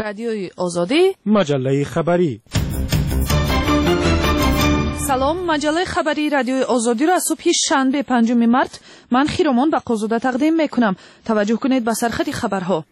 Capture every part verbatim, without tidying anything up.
رادیوی آزادی، مجله خبری. سلام، مجله خبری رادیوی آزادی را از صبح شنبه پنجم مارس من خیرمان با قزوده تقدیم میکنم. توجه کنید به سرخط خبرها.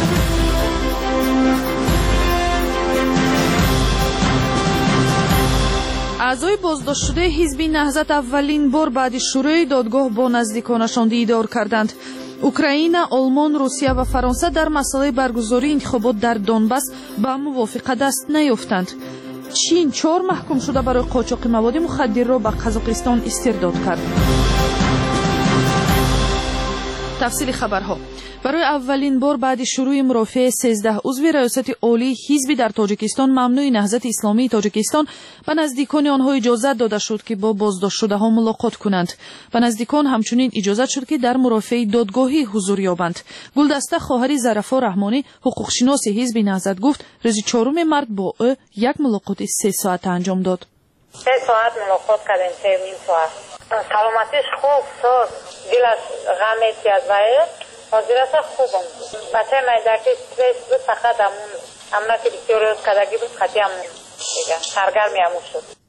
اعضای بازداشت شده حزب نهضت اولین بار بعد شروع دادگاه با نزدیکانشان دیدار کردند. اوکراین، آلمان، روسیه و فرانسه در مسئله برگزاری انتخابات در دونباس با موافقت دست نیافتند. چین چهار محکوم شده برای قاچاق مواد مخدر را به قزاقستان استرداد کرد. تفصیل خبرها. برای اولین بار بعد شروع مرافعه سیزده عضو ریاست عالی حزب در تاجیکستان ممنوع نهضت اسلامی تاجیکستان به نزدیکان آنها اجازه داده شد که با بازداشت شده ها ملاقات کنند. به نزدیکان همچنین اجازه شد که در مرافعه دادگاهی حضور یابند. گلدسته خواهر ظرفا رحمانی حقوقشناس حزب نهضت گفت روز چهارم مارس با او یک ملاقات سه ساعت انجام داد. سه ساعت ملاقات کردیم، سه نیم ساعت. سلامتیش خوب شد، دلش غم از وای حاضرش خوبم. بچه میدکی استرس بود، فقط همون امنا که دیکتوریوز کدگی بود، خطی همون دیگه سرگرمی همون شد.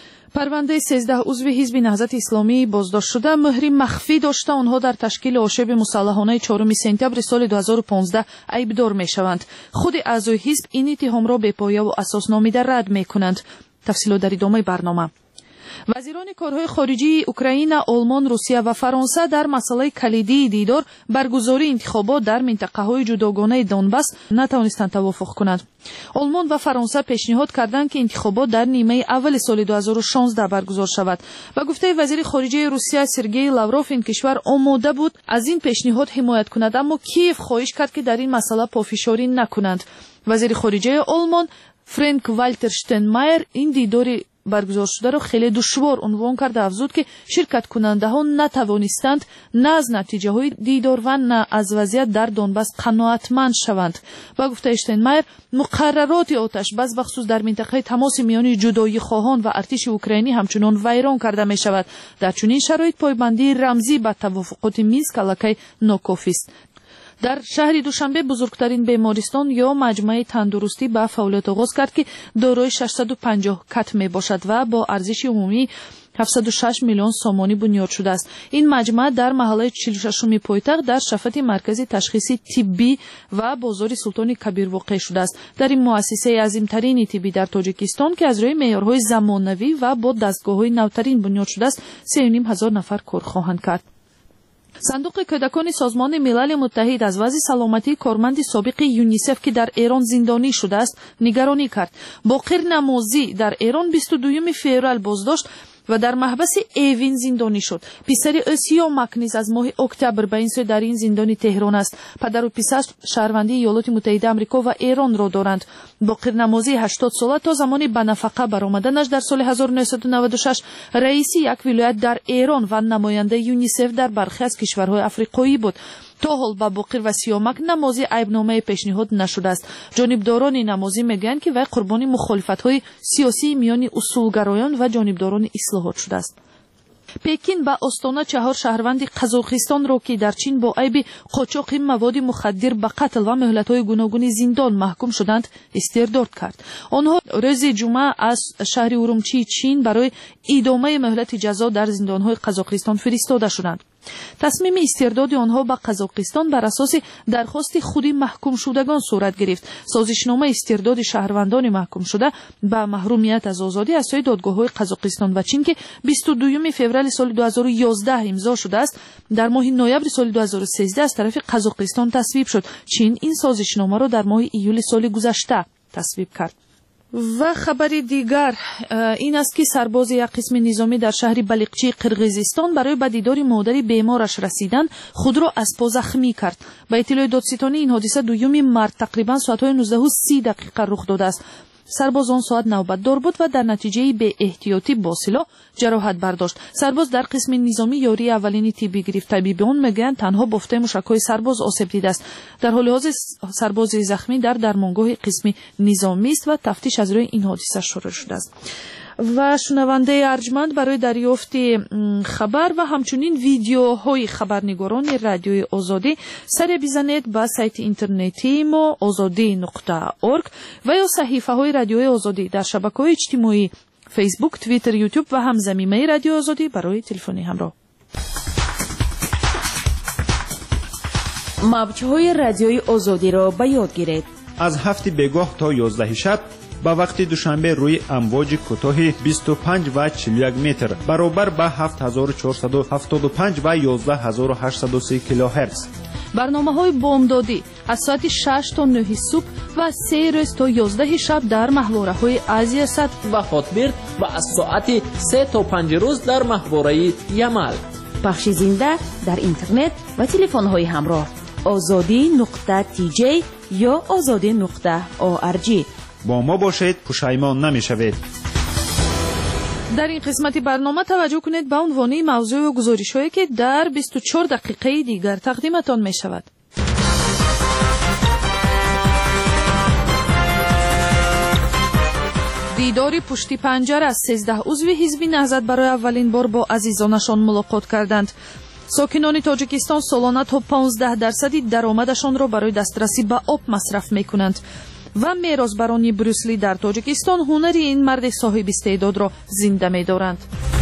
پرونده سیزده عضو حزب نهضت اسلامی بازداشت شده مهری مخفی داشته آنها در تشکیل آشوب مسلحانه چهارم سپتامبر سال دو هزار و پانزده عیبدار میشوند. خود اعضای حزب این اتهام را بی پایه و اساس نامیده رد میکنند. تفصیلات در ادامه برنامه. وزیران کارهای خارجی اوکراین، آلمان، روسیه و فرانسه در مسئله کلیدی دیدار برگزاری انتخابات در منطقه‌های جداگانه دونباس نتوانستند توافق کنند. آلمان و فرانسه پیشنهاد کردند که انتخابات در نیمه اول سال دو هزار و شانزده برگزار شود. با گفته وزیر خارجه روسیه سرگئی لاوروف این کشور آماده بود از این پیشنهاد حمایت کند، اما کیف خواهش کرد که در این مسئله پافشاری نکنند. وزیر خارجه آلمان فرانک والتر شتاینمایر این دیدار برگزار شده را خیلی دشوار عنوان کرده، افزود که شرکت کننده ها نتوانستند نه از نتیجه های دیدار و نه از وضعیت در دونباس قناعتمند شوند. با گفته شتاینمایر مقررات آتش بس بخصوص در منطقه تماس میان جدایی خواهان و ارتش اوکراینی همچنان ویران کرده می شود. در چنین شرایط پایبندی رمزی به توافقات مینسک الکی ناکافی است. در شهر دوشنبه بزرگترین بیمارستان یا مجمع تندرستی به فعالیت آغاز کرد که دارای ششصد و پنجاه کت می باشد و با ارزش عمومی هفتصد و شش میلیون سامانی بنیاد شده است. این مجمع در محله چهل و ششم پایتخت در شفت مرکز تشخیصی طبی و بازار سلطان کبیر واقع شده است. در این مؤسسه عظیمترین طبی در تاجیکستان که از روی معیارهای زمانوی و با دستگاه‌های نوترین بنیاد شده است، سه و نیم هزار نفر کار خواهند کرد. صندوق کودکان سازمان ملل متحد از وضع سلامتی کارمند سابق یونیسف که در ایران زندانی شده است نگرانی کرد. باقر نمازی در ایران بیست و دوم فوریه بازداشت و در محبس ایوین زندانی شد. پسر اسیا مکنیز از ماه اکتبر به این سو در این زندان تهران است. پدر و پسر شهروندی ایالات متحده آمریکا و ایران را دارند. باقر نمازی هشتاد ساله تا زمانی به نفقه برآمدنش در سال هزار و نهصد و نود و شش رئیس یک ولایت در ایران و نماینده یونیسف در برخی از کشورهای افریقایی بود. تا حال با باقر و سیامک نمازی عیبنامه پیشنهاد نشده است. جانبداران نمازی میگن که وی قربانی مخالفت‌های سیاسی میان اصولگرایان و جانبداران اصلاحات شده است. پکین با آستانه چهار شهروند قزاقستان را که در چین با عیب قاچاق مواد مخدر به قتل و مهلت‌های گوناگون زندان محکوم شدند استرداد کرد. آنها روز جمعه از شهر ارومچی چین برای ادامه مهلت جزا در زندان‌های قزاقستان فرستاده شدند. تصمیم استرداد آنها به قزاقستان بر اساس درخواست خود محکوم شدگان صورت گرفت. سازشنامه استرداد شهروندان محکوم شده به محرومیت از آزادی از سوی دادگاه‌های قزاقستان و چین که بیست و دوم فوریه سال دو هزار و یازده امضا شده است، در ماه نوامبر سال دو هزار و سیزده از طرف قزاقستان تصویب شد. چین این سازشنامه را در ماه ایول سال گذشته تصویب کرد. و خبر دیگر این است که سرباز یک قسم نظامی در شهر بلیقچی قرقیزستان برای به دیدار مادر بیمارش رسیدن خود را از پا زخمی کرد. به اطلاع دادستانی این حادثه دوم مارس تقریبا ساعت‌های نوزده و سی دقیقه رخ داده است. سرباز آن ساعت نوبت دار بود و در نتیجه به احتیاطی با سلاح جراحت برداشت. سرباز در قسم نظامی یاری اولین طبی گرفت. طبیبان میگن تنها بافته موشک‌های سرباز آسیب دیده است. در حال حاضر سرباز زخمی در درمانگاه قسم نظامی است و تفتیش از روی این حادثه شروع شده است. و شنونده ارجمند برای دریافت خبر و همچنین ویدیوهای خبرنگاران رادیوی آزادی سر بزنید با سایت اینترنتی ما آزادی نقطه اورگ و یا صحیفه های رادیوی آزادی در شبکه‌های اجتماعی فیسبوک، توییتر، یوتیوب و همزمینه رادیو آزادی برای تلفنی همراه. موج‌های رادیوی آزادی را به یاد گیرید. از هفت بگاه تا یازده شب با وقت دوشنبه روی امواج کوتاه بیست و پنج و چهل و یک متر برابر با هفت هزار و چهارصد و هفتاد و پنج و یازده هزار و هشتصد و سه کیلوهرتز. برنامه‌های بامدادی از ساعت شش تا نه صبح و سه روز تا یازده شب در محوره‌های آسیا صد و خاطبرد و از ساعت سه تا پنج روز در محوره یمل. پخش زنده در اینترنت و تلفن‌های همراه آزادی نقطه تی جی یا آزادی نقطه او ار جی. با ما باشید، پشیمان نمی‌شوید. در این قسمت برنامه توجه کنید به عنوان موضوع و گزارش‌هایی که در بیست و چهار دقیقه دیگر تقدیمتان می‌شود. دیداری پشتی پنجره از سیزده عضو حزب نهضت برای اولین بار با عزیزانشان ملاقات کردند. ساکنان تاجیکستان سالانه تا پانزده درصدی درآمدشان را برای دسترسی به آب مصرف می‌کنند و میراثبران بروسلی در تاجیکستان هنر این مرد صاحب استعداد را زنده می‌دارند.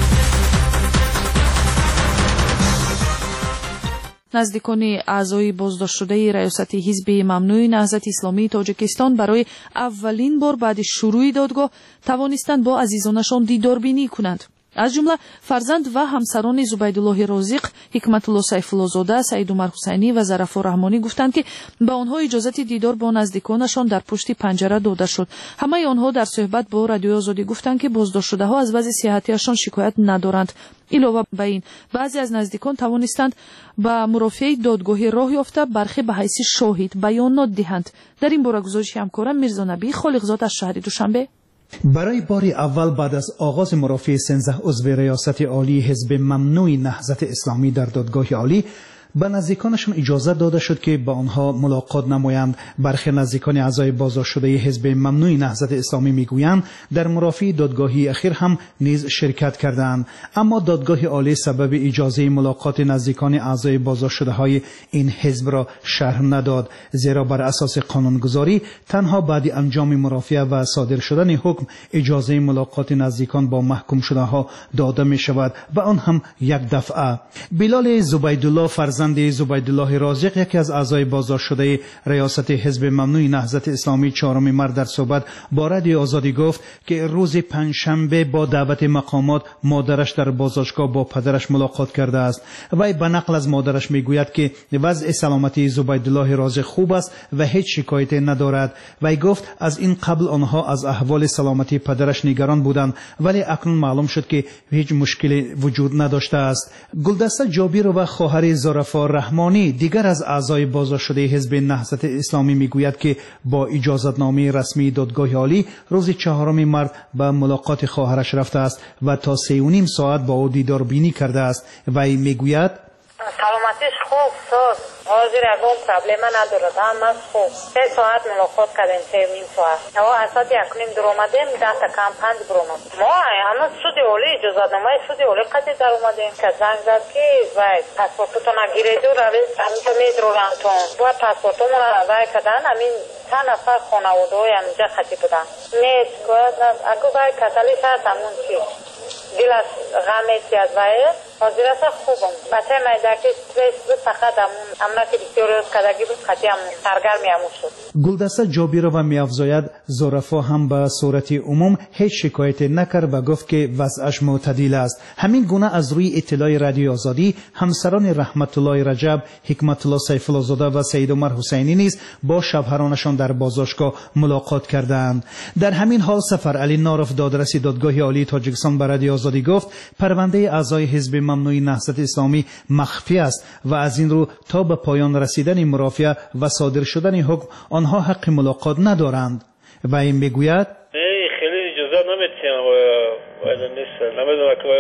نزدیکان اعضای بازداشت شده ریاست حزب ممنوع نهضت اسلامی تاجیکستان برای اولین بار بعد شروع دادگاه توانستند با عزیزانشان دیداربینی کنند. از جمله فرزند و همسران زبیدالله رازق، حکمت الله سیفالله زاده، سعید عمر حسینی و ظرفا رحمانی گفتند که به آنها اجازه دیدار با نزدیکانشان در پشت پنجره داده شد. همه آنها در صحبت با رادیو آزادی گفتند که بازداشت شده ها از وضع صحتیشان شکایت ندارند. علاوه بر این بعضی از نزدیکان توانستند به مرافعه دادگاهی راه یافته برخی به حیث شاهد بیانات دهند. در این باره گزارش همکارم میرزا نبی خالقزاد از شهر دوشنبه. برای بار اول بعد از آغاز مرافعه سیزده عضو ریاست عالی حزب ممنوع نهضت اسلامی در دادگاه عالی به نزدیکانشان اجازه داده شد که با آنها ملاقات نمایند. برخی نزدیکان اعضای بازداشت شده حزب ممنوع نهضت اسلامی میگویند در مرافعه دادگاهی اخیر هم نیز شرکت کردند، اما دادگاه عالی سبب اجازه ملاقات نزدیکان اعضای بازداشت شده های این حزب را شرح نداد، زیرا بر اساس قانونگذاری تنها بعد انجام مرافعه و صادر شدن حکم اجازه ملاقات نزدیکان با محکوم شده ها داده می شود و آن هم یک دفعه. بلال زبیدالله فرزند زبیدالله رازق، یکی از اعضای بازداشت شده ریاست حزب ممنوع نهضت اسلامی چهارم مارس در صحبت با رادیو آزادی گفت که روز پنجشنبه با دعوت مقامات مادرش در بازداشتگاه با پدرش ملاقات کرده است. وی به نقل از مادرش میگوید که وضع سلامتی زبیدالله رازق خوب است و هیچ شکایتی ندارد. وی گفت از این قبل آنها از احوال سلامتی پدرش نگران بودند، ولی اکنون معلوم شد که هیچ مشکلی وجود نداشته است. گلدسته جابیر و خواهر ظرفا رحمانی دیگر از اعضای بازداشت شده حزب نهضت اسلامی میگوید که با اجازتنامه رسمی دادگاه عالی روز چهارم مارس به ملاقات خواهرش رفته است و تا سه و نیم ساعت با او دیدار بینی کرده است. وی میگوید سلامتیش خوب شد، حاضر اگه پرابلم نداره، همه خوب. سه ساعت ملاقات کردیم، سه و نیم ساعت. ما از ساعت یک نیم در اومدیم، ده تا کم پنج بر اومدیم. ما هنوز سود اولی اجازتنامه سود اولی قطعی در اومدیم که زنگ زد که وای پاسپورتتو نگیریدی و روید همینجا میدرونم تو با پاسپورتمون رو وای کردن. همین چند نفر خانواده های همینجا خطی بودن. نیست که اگه وای کتلیش هست همون چی دل از غمیتی از وای حاضر است خوبم. بچه میدکی استرس بود، فقط همون امنا که بسیار روز کدگی بود خطی همون سرگرمی همون شد. گلدسته جابیرو می افزاید ظرفا هم به صورت عموم هیچ شکایتی نکرد و گفت که وضعش معتدل است. همین گونه از روی اطلاع رادیو آزادی همسران رحمت الله رجب، حکمت الله سیفالله زاده و سعید عمر حسینی نیز با شوهرانشان در بازداشتگاه ملاقات کردند. در همین حال سفر علی نارف دادرسی دادگاه عالی تاجیکستان به رادیو آزادی گفت پرونده اعضای حزب ممنوع نهضت اسلامی مخفی است و از این رو تا به پایان رسیدن مرافعه و صادر شدن حکم آنها حق ملاقات ندارند. و این میگوید خیلی اجازه نمیتونم و نیست، نمیدونم که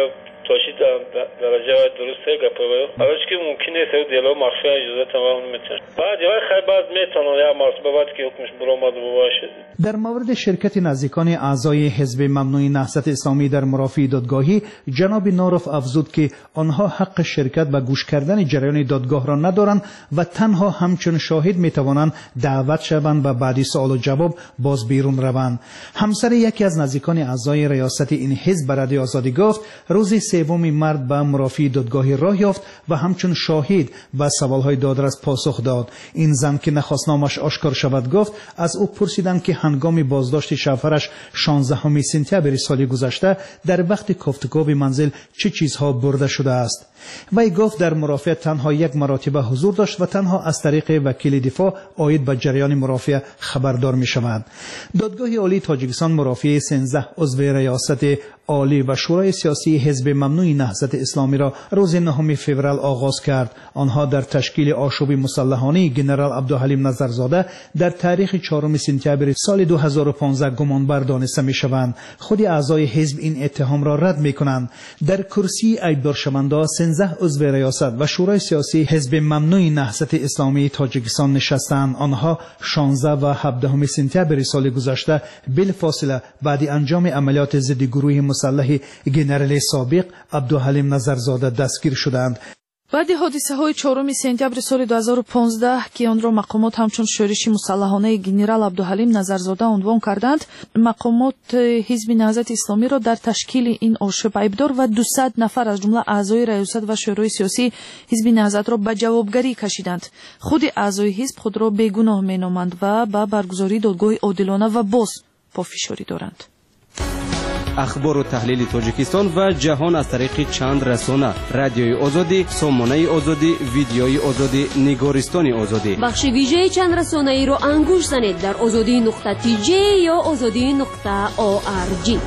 توشی درجه درسته گپه اولش که ممکنه سر دیلو مخفی اجازه تمام میتونه بعد یا خیلی بعد میتونه یا مرتبه بعد که حکمش برآمد باشه. در مورد شرکت نزدیکان اعضای حزب ممنوع نهضت اسلامی در مرافعه دادگاهی جناب نورف افزود که آنها حق شرکت و گوش کردن جریان دادگاه را ندارند و تنها همچون شاهد میتوانند دعوت شوند و بعد سوال و جواب باز بیرون روند. همسر یکی از نزدیکان اعضای ریاست این حزب به رادیو آزادی گفت روز سوم مارس به مرافعه دادگاهی راه یافت و همچون شاهد و سوالهای دادرس پاسخ داد. این زن که نخواست نامش آشکار شود گفت از او پرسیدند که هنگام بازداشت شوهرش شانزدهم سپتامبر سال گذشته در وقت گفتگو به منزل چه چیزها برده شده است. وی گفت در مرافعه تنها یک مرتبه حضور داشت و تنها از طریق وکیل دفاع عاید به جریان مرافعه خبردار می شود. دادگاه عالی تاجیکستان مرافعه سیزده عضو ریاست عالی و شورای سیاسی حزب ممنوع نهضت اسلامی را روز نهم فوریه آغاز کرد. آنها در تشکیل آشوب مسلحانه جنرال عبدالحلیم نظرزاده در تاریخ چهارم سپتامبر سال دو هزار و پانزده گمانبر دانسته می شوند. خود اعضای حزب این اتهام را رد می کنند. در کرسی ایبدار شونده سیزده عضو ریاست و شورای سیاسی حزب ممنوع نهضت اسلامی تاجیکستان نشستند. آنها شانزده و هفدهم سپتامبر سال گذشته بلافاصله بعد انجام عملیات ضد گروه مسلح گنرال سابق عبدالحلیم نظرزاده دستگیر شدند. بعد حادثه های چهارم سپتامبر سال دو هزار و پانزده که آن را مقامات همچون شورش مسلحانه گنرال عبدالحلیم نظرزاده عنوان کردند، مقامات حزب نهضت اسلامی را در تشکیل این آشوب ایبدار و دویست نفر از جمله اعضای ریاست و شورای سیاسی حزب نهضت را به جوابگری کشیدند. خود اعضای حزب خود را بیگناه مینامند و به برگزاری دادگاه عادلانه و باز پافشاری دارند. اخبار و تحلیل تاجیکستان و جهان از طریق چند رسانه: رادیوی آزادی، سامانه آزادی، ویدیوی آزادی، نگارستان آزادی. بخش ویژه چند رسانه ای را انگوش زنید در آزادی نقطه تی جی یا آزادی نقطه او ار جی.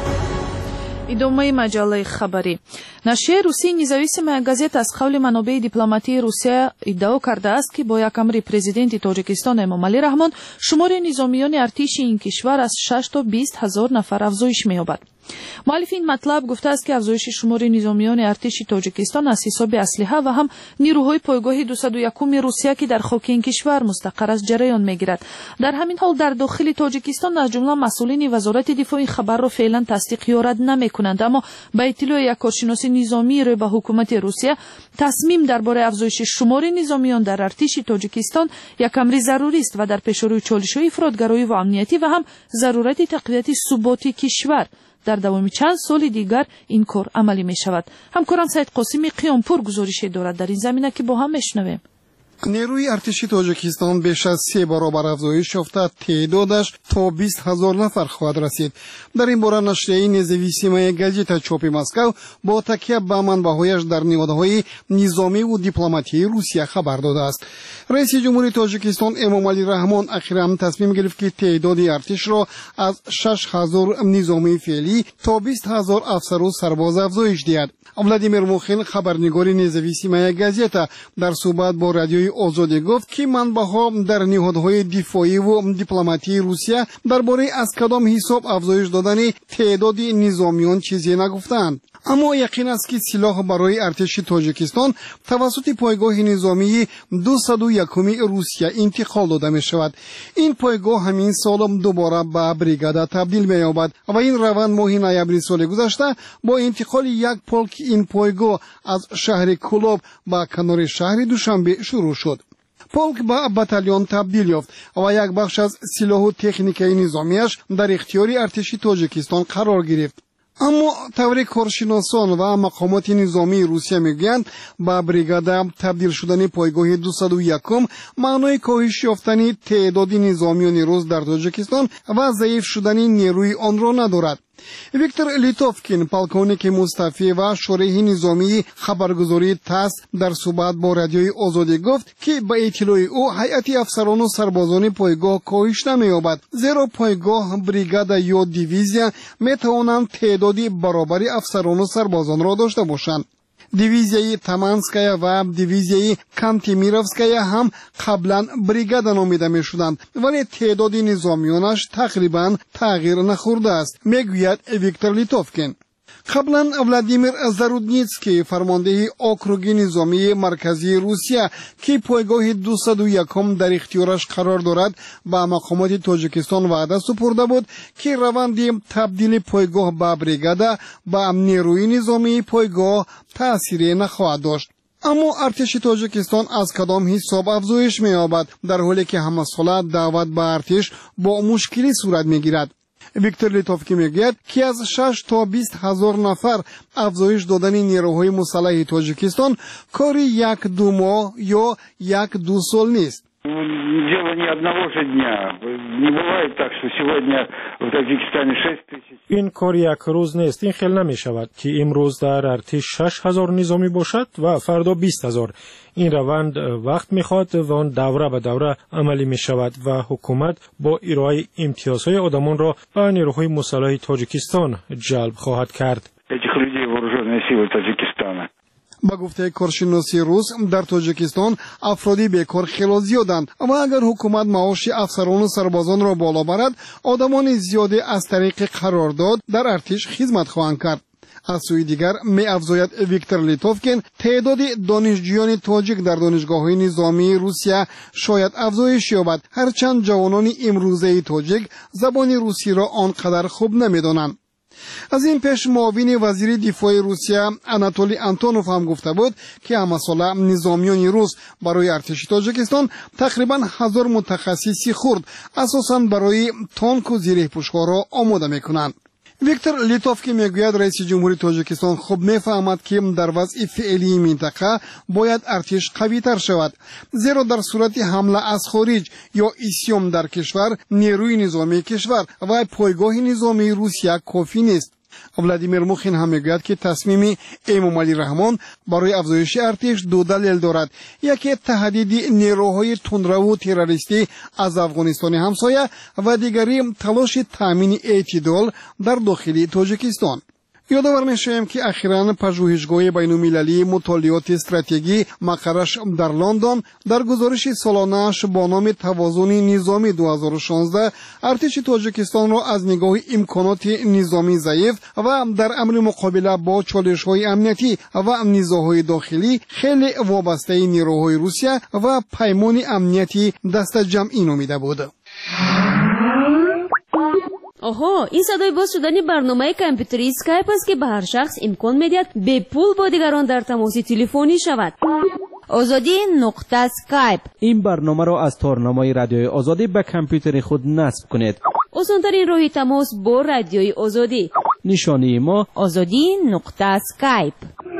идомаи маҷаллаи хабарӣ. нашрияи русияи независимая газета аз қавли манобеи дипломатии русия иддао кардааст ки бо якамри президенти тоҷикистон эмомалӣ раҳмон шумори низомиёни артиши ин кишвар аз шаш то бист ҳазор нафар афзоиш меёбад. муаллифи ин матлаб гуфтааст ки афзоиши шумори низомиёни артиши тоҷикистон аз ҳисоби аслиҳа ва ҳам нирӯҳои пойгоҳи дусаду якуми русия ки дар хоки ин кишвар мустақар аст ҷараён мегирад. дар ҳамин ҳол дар дохили тоҷикистон аз ҷумла масъулини вазорати дифоъ ин хабарро феълан тасдиқ ё рад намекунанд, аммо ба иттилои як коршиноси низомии рӯй ба ҳукумати русия тасмим дар бораи афзоиши шумори низомиён дар артиши тоҷикистон якамри зарурист ва дар пешорӯи чолишҳои ифродгароӣ ва амниятӣ ва ҳам зарурати тақвияти суботи кишвар дар давоми чанд соли дигар ин кор амалӣ мешавад. ҳамкорам саид қосими қиёнпур гузорише дорад дар ин замина ки бо ҳам мешунавем. نیروی ارتشی تاجیکستان بیش از سه برابر افزایش یافته، تعدادش تا بیست هزار نفر خواهد رسید. در این باره نشریه نزویسیمای گازета چاپ مسکو با تکیه به منبع‌هایش در نهادهای نظامی و دیپلماتی روسیه خبر داده است. رئیس جمهوری تاجیکستان امامعلی رحمان اخیراً تصمیم گرفت که تعداد ارتش را از شش هزار نظامی فعلی تا بیست هزار افسر و سرباز افزایش دهد. ولادیمیر موخین خبرنگار نزویسیمای گازeta در صحبت با رادیوی آزادی گفت که منبع‌ها در نهادهای دفاعی و دیپلماتی روسیه درباره از کدام حساب افزایش دادن تعداد نظامیان چیزی نگفتند. اما یقین است که سلاح برای ارتش تاجیکستان توسط پایگاه نظامی دویست و یک روسیه انتقال داده می شود. این پایگاه همین سال دوباره به بریگادا تبدیل می یابد و این روند ماه نوامبر سال گذشته با انتقال یک پولک این پایگاه از شهر کولوب به کنار شهر دوشنبه شروع شد. پولک به باتالیون تبدیل یافت و یک بخش از سلاح و تکنیکای نظامیش در اختیار ارتش تاجیکستان قرار گرفت. اما طور کارشناسان و مقامات نظامی روسیه میگویند با بریگادا تبدیل شدن پایگاه دویست و یک معنای کاهش یافتن تعداد نظامیان روس در تاجیکستان و ضعیف شدن نیروی آن را ندارد. ویکتور لیتوفکین پالکونیک مستعفی و شورای نظامی خبرگزاری تاس در صحبت با رادیوی آزادی گفت که با اطلاع او هیئت افسران و سربازان پایگاه کاهش نمی‌یابد، زیرا پایگاه بریگادا یا دیویزیا میتوانند تعدادی برابری افسران و سربازان را داشته باشند. دیویزیای تمانسکایا و دیویزیای کانتیمیروفسکایا هم قبلا بریگادا نامیده می شدند ولی تعداد نظامیانش تقریبا تغییر نخورده است، میگوید ویکتور لیتوفکین. قبلا ولادیمیر زارودنیتسکی فرمانده اوکروگی نظامی مرکزی روسیه که پایگاه دویست و یک در اختیارش قرار دارد با مقامات تاجیکستان وعده سپرده بود که روند تبدیل پایگاه به بریگاده با نیروی نظامی پایگاه تأثیری نخواهد داشت. اما ارتش تاجیکستان از کدام حساب افزایش می‌یابد در حالی که همه ساله دعوت به ارتش با مشکلی صورت می‌گیرد. ویکتور لیتوفکی میگوید که از شش تا بیست هزار نفر افزایش دادن نیروهای مسلح تاجیکستان کاری یک دو ماه یا یک دو سال نیست. Дело не одного же дня. Не бывает так, что сегодня в Таджикистане шесть тысяч. این کار یک روز نیست. این خیلی نمی شود که امروز در ارتش شش هزار نظامی باشد و فردا بیست هزار. این روند وقت میخواد و آن دوره به دوره عملی می شود و حکومت با ارائه امتیازهای آدمان را به نیروهای مسلح تاجیکستان جلب خواهد کرد. Этих людей вооруженные силы Таджикистана. با گفته کارشناسی روس در تاجیکستان افرادی بیکار خیلی زیادند و اگر حکومت معاش افسران و سربازان را بالا برد آدمان زیادی از طریق قرارداد در ارتش خدمت خواهند کرد. از سوی دیگر می افزاید ویکتور لیتوفکین تعداد دانشجویان تاجیک در دانشگاه‌های نظامی روسیه شاید افزایش یابد هرچند جوانان امروزه تاجیک زبان روسی را آنقدر خوب نمی‌دانند. از این پیش معاون وزیر دفاع روسیه آناتولی آنتونوف هم گفته بود که همساله نظامیان روس برای ارتش تاجیکستان تقریبا هزار متخصصی خرد اساساً برای تانک و زره پوش‌ها را آماده میکنند. ویکتور لیتوفکی میگوید رئیس جمهوری تاجیکستان خوب میفهمد که در وضع فعلی منطقه باید ارتش قوی تر شود، زیرا در صورت حمله از خارج یا اسیام در کشور نیروی نظامی کشور و پایگاه نظامی روسیه کافی نیست. ولادیمیر موخین هم میگوید که تصمیم امامعلی رحمان برای افزایش ارتش دو دلیل دارد. یکی تهدید نیروهای تندرو و تروریستی از افغانستان همسایه و دیگری تلاش تامین اعتدال در داخل تاجیکستان. یادآور میشویم که اخیراً پژوهشگاه بین‌المللی مطالعات استراتژی مقرش در لندن در گزارش سالانه‌اش با نام توازن نظامی دو هزار و شانزده ارتش تاجیکستان را از نگاه امکانات نظامی ضعیف و در امر مقابله با چالش‌های امنیتی و نزاع‌های داخلی خیلی وابسته نیروهای روسیه و پیمان امنیتی دست جمعی نامیده بود. آها، این صدای باز شدن برنامه کامپیوتری اسکایپ است که به هر شخص امکان میدهد به پول با دیگران در تماس تلفنی شود. آزادی نقطه اسکایپ. این برنامه را از تارنمای رادیوی آزادی به کامپیوتر خود نصب کنید. آسان‌ترین راه تماس با رادیوی آزادی. نشانی ما آزادی نقطه اسکایپ.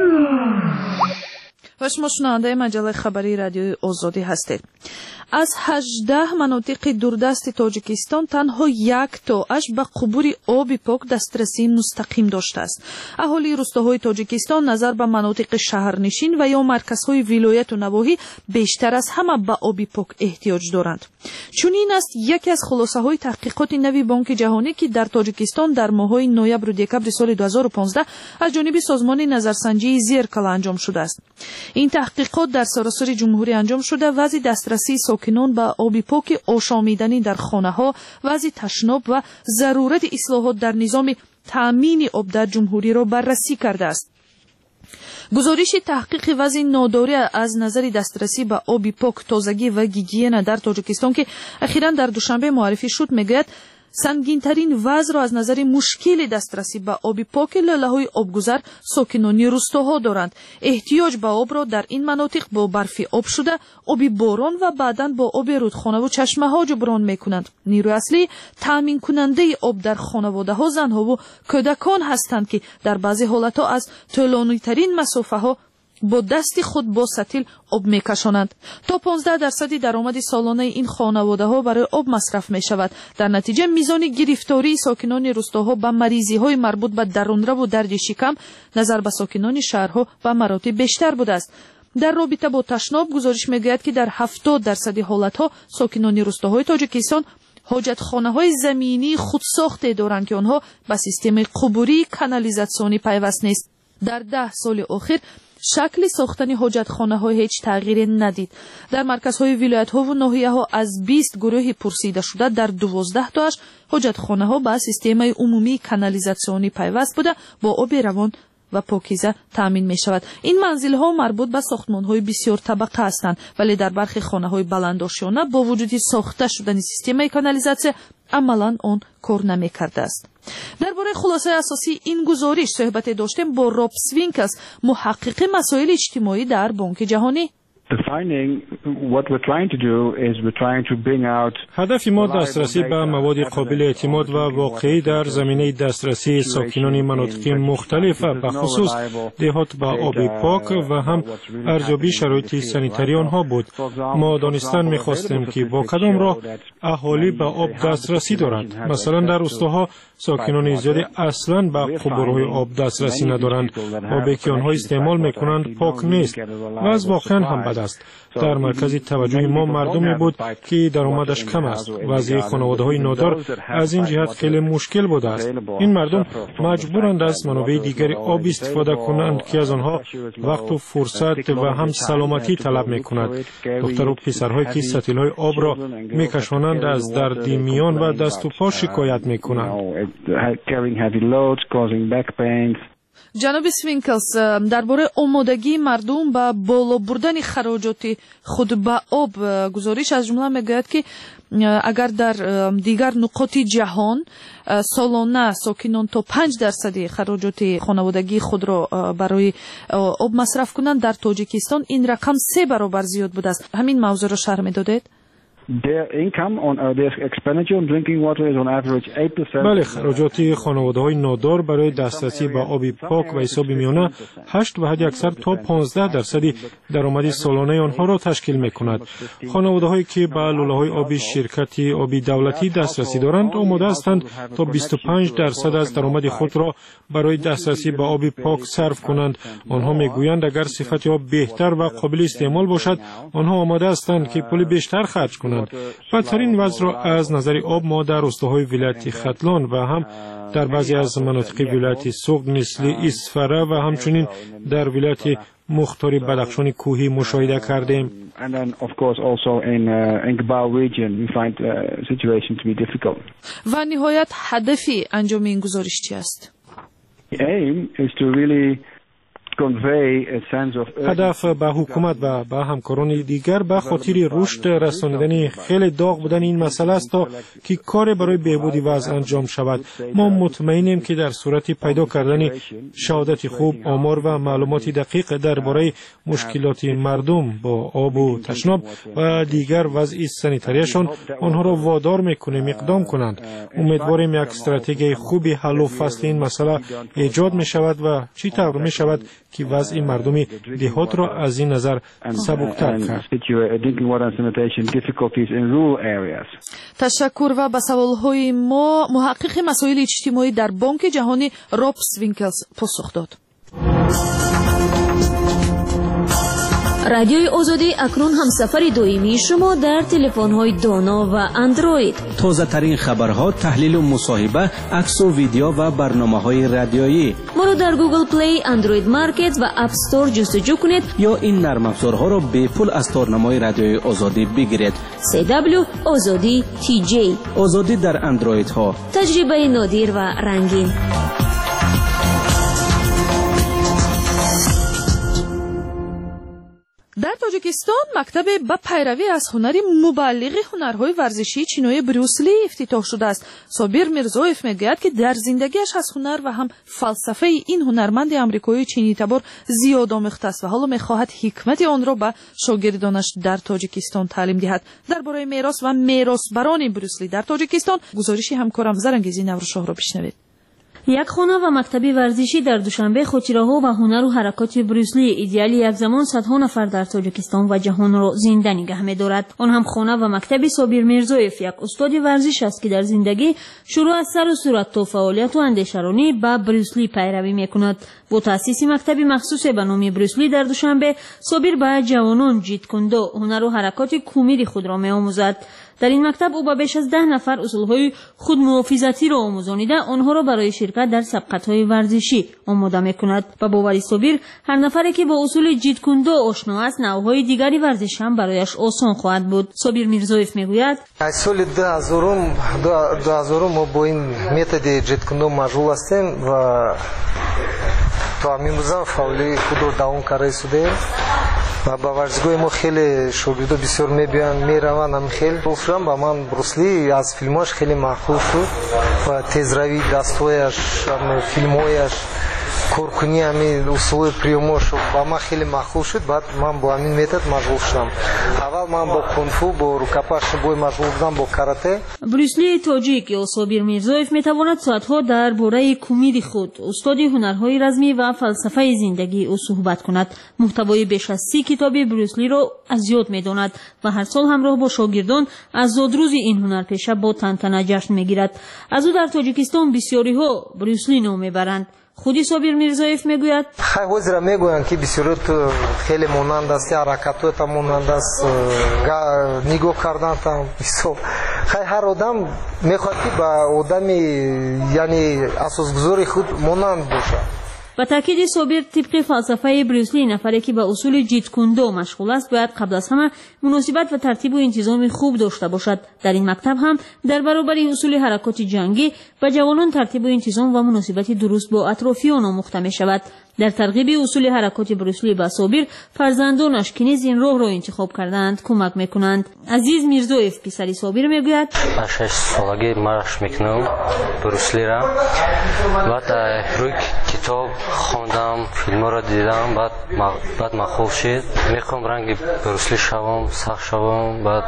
و شما شنونده مجله خبری رادیوی آزادی هستید. از هجده مناطق دوردست تاجیکستان تنها یک تاش به قبور آب پاک دسترسی مستقیم داشته است. اهالی روستاهای تاجیکستان نظر به مناطق شهرنشین و یا مرکزهای ولایت و نواحی بیشتر از همه به آب پاک احتیاج دارند. چنین است یکی از خلاصه های تحقیقات نوی بانک جهانی که در تاجیکستان در ماه‌های نوامبر و دکمبر سال دو هزار و پانزده از جانب سازمان نظرسنجی زیرکل انجام شده است. این تحقیقات در سراسر جمهوری انجام شده وضع دسترسی ساکنان به آب پاک آشامیدنی در خانه‌ها، وضع تشناب و ضرورت اصلاحات در نظام تامین آب در جمهوری را بررسی کرده است. گزارش تحقیق وضع ناداری از نظر دسترسی به آب پاک، تازگی و گیگین در تاجیکستان که اخیراً در دوشنبه معرفی شد میگوید سنگین‌ترین وضع را از نظر مشکل دسترسی به آب پاک لاله‌های آبگذر ساکنان روستاها دارند. احتیاج به آب را در این مناطق با برف آب شده، آب باران و بعداً با آب رودخانه و چشمه‌ها جبران می‌کنند. نیروی اصلی تامین کننده آب در خانواده‌ها زن‌ها و کودکان هستند که در بعضی حالت‌ها از طولانی‌ترین مسافه‌ها با دست خود با سطل آب میکشانند. تا پانزده درصد درآمد سالانه این خانواده ها برای آب مصرف می شود. در نتیجه میزان گرفتاری ساکنان روستاها به مریضی های مربوط به درونرو و درد شکم نظر به ساکنان شهرها و مراتب بیشتر بوده است. در رابطه با تشناب گزارش میگوید که در هفتاد درصد حالت ها ساکنان روستاهای تاجیکستان حاجتخانه های زمینی خودساخته دارند که آنها به سیستم قبوری کانالیزاسیونی پیوست نیست. در ده سال اخیر شکل ساختن حاجتخانه ها هیچ تغییری ندید. در مرکزهای ولایت ها و ناحیه ها از بیست گروه پرسیده شده در دوازده تاش ҳоҷатхонаҳо ба системаи умумии канализатсионӣ пайваст буда бо оби равон ва покиза таъмин мешавад. ин манзилҳо марбут ба сохтмонҳои бисёр табақа ҳастанд, вале дар бархи хонаҳои баландошёна бо вуҷуди сохта шудани системаи канализатсия амалан он кор намекардааст. дар бораи хулосаи асосии ин гузориш суҳбате доштем бо Роб Свинкелс, муҳаққиқи масоили иҷтимоӣ дар Бонки ҷаҳонӣ. ҳадафи мо дастрасӣ ба маводи қобили эътимод ва воқеӣ дар заминаи дастрасии сокинони манотиқи мухталиф ва бахусус деҳот ба оби пок ва ҳам арзёбии шароити санитарии онҳо буд. мо донистан мехостем ки бо кадом роҳ аҳолӣ ба об дастрасӣ дорад. масалан дар рӯстоҳо сокинони зиёде аслан ба қубурҳои об дастрасӣ надоранд. обе ки онҳо истеъмол мекунанд пок нест ва аз воқеан ҳам бад аст. дар маркази таваҷҷӯҳи мо мардуме буд ки даромадаш кам аст. вазъи хонаводаҳои нодор аз ин ҷиҳат хеле мушкил будааст. ин мардум маҷбуранд аз манобеи дигари об истифода кунанд ки аз онҳо вақту фурсат ва ҳам саломатӣ талаб мекунад. духтару писарҳое ки сатилҳои обро мекашонанд аз дарди миён ва дасту по шикоят мекунанд. ҷаноби Свинкелс, дар бораи омодагии мардум ба боло бурдани хароҷоти худ ба об гузориш аз ҷумла мегӯяд ки агар дар дигар нуқоти ҷаҳон солона сокинон то панҷ дарсади хароҷоти хонаводагии худро барои об масраф кунанд, дар Тоҷикистон ин рақам се баробар зиёд будааст. ҳамин мавзӯъро шарҳ медодед? бале, хароҷоти хонаводаҳои нодор барои дастрасӣ ба оби пок ва ҳисоби миёна ҳашт ва ҳад аксар то понздаҳ дарсади даромади солонаи онҳоро ташкил мекунад. хонаводаҳое ки ба лӯлаҳои оби ширкати оби давлатӣ дастрасӣ доранд омода ҳастанд то бисту панҷ дарсад аз даромади худро барои дастрасӣ ба оби пок сарф кунанд. онҳо мегӯянд агар сифати об беҳтар ва қобили истеъмол бошад, онҳо омода ҳастанд ки пули бештар харҷ кунанд. بدترین وضع را از نظر آب ما در روستاهای ولایت ختلان و هم در بعضی از مناطق ولایت سوق مثل اسفره و همچنین در ولایت مختاری بدخشان کوهی مشاهده کردیم. And then, of course, also in uh, in Gabal region, we find the uh, situation to be difficult. و نهایت هدفی انجام این گزارش چی است؟ The aim is to really هدف به حکومت و به همکاران دیگر به خاطر رشد رساندن خیلی داغ بودن این مسئله است تا که کار برای بهبود وضع انجام شود. ما مطمئنیم که در صورت پیدا کردن شهادت خوب، آمار و معلومات دقیق درباره مشکلات مردم با آب و تشناب و دیگر وضع سانیتاریشان آنها را وادار میکنیم اقدام کنند. امیدواریم یک استراتژی خوبی حل و فصل این مسئله ایجاد می شود و چی طور می شود که وضع مردم دهات را از این نظر سبکتر کرد. تشکر و به سوالهای ما محقق مسائل اجتماعی در بانک جهانی راب سوینکلز پاسخ داد. رادیوی آزادی اکنون همسفر دائمی شما در تلفن‌های دانا و اندروید. تازه ترین خبرها، تحلیل و مصاحبه، عکس و ویدیو و برنامه‌های رادیویی. ما رو در گوگل پلی، اندروید مارکت و اپ استور جستجو کنید یا این نرم افزارها را به پول از تارنمای رادیوی آزادی بگیرید. سی دبلیو آزادی تی جی. آزادی در اندروید ها. تجربه نادر و رنگین. در تاجیکستان مکتب با پیروی از هنر مبلغ هنرهای ورزشی چینوی بروسلی افتتاح شده است. صابر میرزویف میگوید که در زندگیش از هنر و هم فلسفه این هنرمند آمریکایی چینی تبار زیاد آموخته است و حالا میخواهد حکمت آن را به شاگردانش در تاجیکستان تعلیم دهد. درباره میراث و میراثبران بروسلی در تاجیکستان گزارشی همکارم زرنگیزی نوروشاه را بشنوید. یک خانه و مکتب ورزشی در دوشنبه خاطره‌ها و هنر و حرکات بروسلی ایدئالی یک زمان صدها نفر در تاجیکستان و جهان را زنده نگه می‌دارد. آن هم خانه و مکتب صابر میرزویف یک استاد ورزش است که در زندگی شروع از سر و صورت تا فعالیت و اندیشرانی با بروسلی پیروی می‌کند. با تأسیس مکتب مخصوص به نام بروسلی در دوشنبه صابر به جوانان جیت کندو هنر و حرکات کمدی خود را می‌آموزد. در این مکتب او با بیش از ده نفر اصولهای خودمحافظتی را آموزانیده آنها را برای شرکت در سبقت‌های ورزشی آماده می‌کند و باوری صابر هر نفری که با اصول جیت کندو آشنا است نوع‌های دیگری ورزش هم برایش آسان خواهد بود. صابر میرزایف میگوید سال دو هزار ما با این متد جیت کندو مشغول هستیم و تا امروز فعالی خود را دوام کرده شده و با ورزشگاه ما خیلی شاگردا بسیار میبینن میروند هم خیلی گفتم با من بروسلی از فیلماش خیلی معقول شد و تیزروی دستایش فیلمایش کورکنی همین اصول پریوموش با من خیلی معقول شد. بعد من با همین متد مشغول شدم. اول من با کنفو با رکاپاش بوی مشغول بودم با کاراته. بروسلی تاجیک یا صابر میرزایف میتواند ساعتها در باره کمدی خود استاد هنرهای رزمی و فلسفه زندگی او صحبت کند. محتوای بیش از سی کتاب بروسلی را از یاد میداند و هر سال همراه با شاگردان از زادروز این هنرپیشه با تنتنه جشن میگیرد. از او در تاجیکستان بسیاری ها بروسلی نام میبرند. خودی صابر میرزایف میگوید خیلی وزیر میگویند که بسیاری خیلی مانند است، حرکتات هم مانند است، نگاه کردن هم خیلی هر آدم میخواد که با آدمی یعنی اساسگذار خود مانند باشه. با تاکید صابر طبق فلسفه بروسلی نفری که به اصول جیت کندو مشغول است باید قبل از همه مناسبت و ترتیب و انتظام خوب داشته باشد. در این مکتب هم در برابر اصول حرکات جنگی به جوانان ترتیب و انتظام و مناسبت درست با اطرافیان آموخته می شود. در ترغیب اصول حرکات بروسلی با صابر فرزندانش که نیز این راه را انتخاب کردند کمک میکنند. عزیز میرزایف پسری صابر میگوید شش سالگی مشق میکنم بروسلی را. بعد روی کتاب خواندم، فیلم را دیدم، بعد بعد مخوف شد. میخوام رنگ بروسلی شوم، سخت شوم، بعد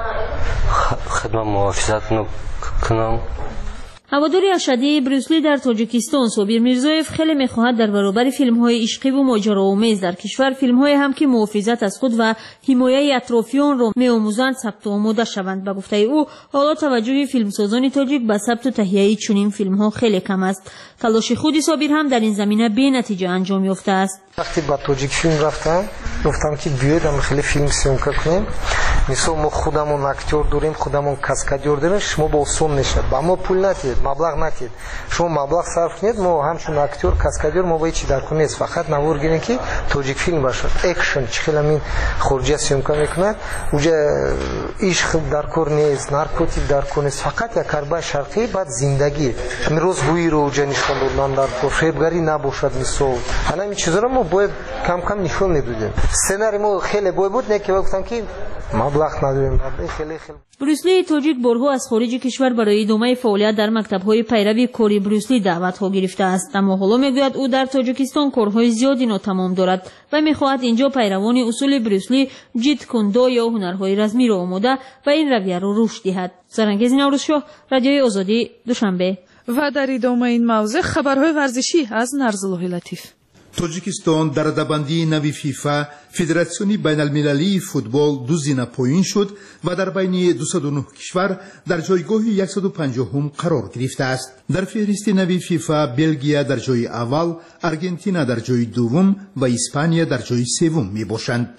خدمت محافظت کنم. هواداری اشدی بروسلی در تاجیکستان صابر میرزایف خیلی میخواهد در برابر فیلم‌های عشقی و ماجراآمیز در کشور فیلم‌های هم که محافظت از خود و حمایت اطرافیان را می‌آموزند ثبت آماده شوند. به گفته او حالا توجه فیلمسازان تاجیک به ثبت و تهیه چنین فیلم‌ها خیلی کم است. تلاش خود صابر هم در این زمینه بی نتیجه انجام یافته است. وقتی با تاجیک فیلم رفتم گفتم که بیاید هم خیلی فیلم سیمکا کنیم. مثلا ما خودمون اکتور داریم، خودمون کاسکادر داریم، شما با اون نشد با ما پول ندید، مبلغ ندید، شما مبلغ صرف کنید، ما همچون اکتور کاسکادر ما باید چی در کنید، فقط نوار گیرین که تاجیک فیلم باشه، اکشن چخیل همین خارجی سیمکا میکنند. اونجا عشق در کار نیست، نارکوتیک در کار نیست، فقط یک کاربای شرقی بعد زندگی امروز روی رو اونجا نشون دادن در کار فریبگری نباشد. مثلا همین چیزا رو ما باید کم کم نشون میدادیم. سناریو ما خیلی باید بود نه که گفتم که مبلغ نداریم. خیلی خیلی بروسلی تاجیک بارها از خارج کشور برای ادامه فعالیت در مکتب‌های پیروی کاری بروسلی دعوت‌ها گرفته است، اما حالا میگوید او در تاجیکستان کارهای زیادی ناتمام دارد و میخواهد اینجا پیروان اصول بروسلی جیت کندو یا هنرهای رزمی را آموده و این رویه را رشد دهد. سرانگیز نوروزشاه، رادیوی آزادی، دوشنبه. و در ادامه این موضوع خبرهای ورزشی از نرزالله لطیف. توجیکستان در رده‌بندی نوی فیفا فدراسیون بین المللی فوتبال دو زینه پایین شد و در بین دویست و نه کشور در جایگاه صد و پنجاه قرار گرفته است. در فهرست نوی فیفا بلژیم در جای اول، آرژانتین در جای دوم و اسپانیا در جای سوم می باشند.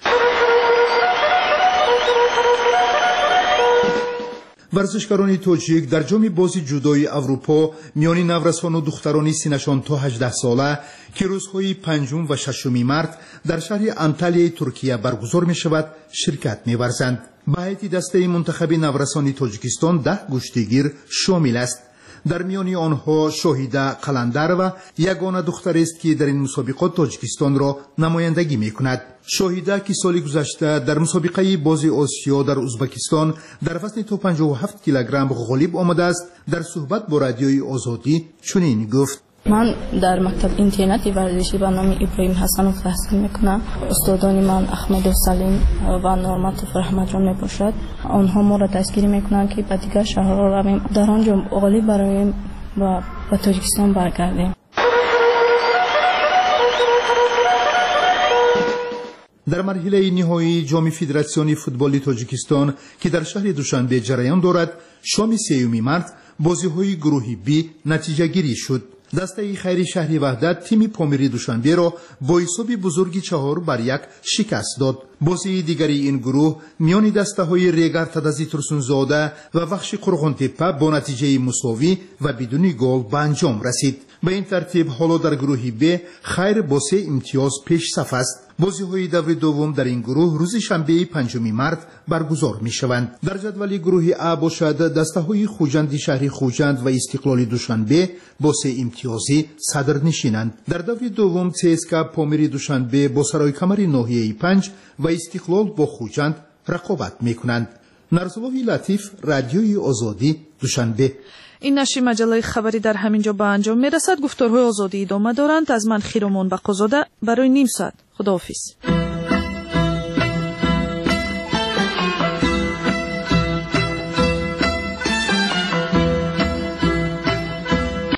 ورزشکاران تاجیک در جام بازی جودوی اروپا میان نورسان و دختران سنشان تا هجده ساله که روزهای پنجم و ششم مارس در شهر انتالیای ترکیه برگزار می شود شرکت می ورزند. به هیئت دسته منتخب نورسان تاجیکستان ده گشتگیر شامل است. در میان آنها شاهیده قلندر و یگانه دختر است که در این مسابقات تاجیکستان را نمایندگی می کند. شاهیده که سال گذشته در مسابقه بازی آسیا در ازبکستان در وزن تا پنجاه و هفت کیلوگرم غالب آمده است، در صحبت با رادیوی آزادی چنین گفت: من در مکتب اینترنتی ورزشی به نام ابراهیم حسنوف تحصیل میکنم. استادان من احمد و سلیم و نعمت رحمت جان میباشد. آنها ما را دستگیری میکنند که به دیگر شهرها رویم، در آنجا غالب برایم و به تاجیکستان برگردیم. در مرحله نهایی جام فدراسیون فوتبال تاجیکستان که در شهر دوشنبه جریان دارد، شام سیوم مارس بازی‌های گروه بی نتیجه گیری شد. دسته خیر شهری وحدت تیم پامیری دوشنبه را با حساب بزرگی چهار بر یک شکست داد. بازی دیگری این گروه میان دسته های ریگر تدزی ترسونزاده و وخش قرغنتپه با نتیجه مساوی و بدون گل به انجام رسید. به این ترتیب حالا در گروه ب خیر با سه امتیاز پیش صف است. بازی های دور دوم در این گروه روز شنبه پنجم مارس برگزار می شوند. در جدول گروه ا باشد دسته های خوجند شهری خوجند و استقلال دوشنبه با سه امتیازی صدر نشینند. در دور دوم سیسکا پامیری دوشنبه با سرای کمری ناحیه پنج و استقلال با خوجند رقابت می کنند. نرسلوی لطیف، رادیوی آزادی، دوشنبه. این نشر مجله خبری در همینجا به انجام میرسد. گفتارهای آزادی ادامه دارند. از من خیرمان بقازاده برای نیم ساعت. خداحافظ.